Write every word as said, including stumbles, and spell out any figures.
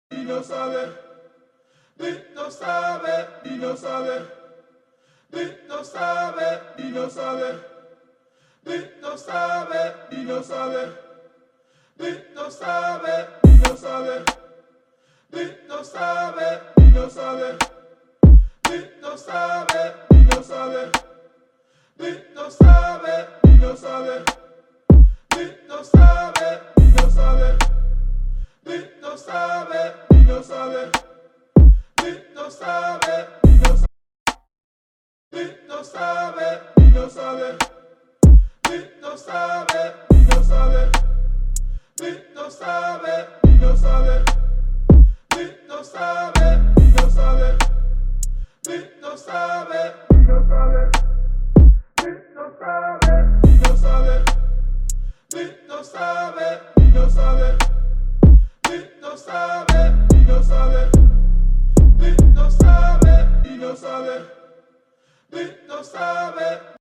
y no sabe, Víctor sabe y no sabe, Víctor sabe y no sabe, Víctor sabe y no sabe, Víctor sabe y no sabe, Víctor sabe y no sabe, Víctor sabe y no sabe, Víctor sabe y no sabe, Víctor sabe y no sabe, Víctor sabe y no sabe, Víctor sabe y no sabe, Víctor sabe y no sabe, Víctor sabe y no sabe, Víctor sabe y no sabe, Víctor sabe y no sabe, Víctor sabe y no sabe, Víctor sabe y no sabe, Víctor sabe y no sabe, Víctor sabe y no sabe, Víctor sabe y no sabe, Víctor sabe.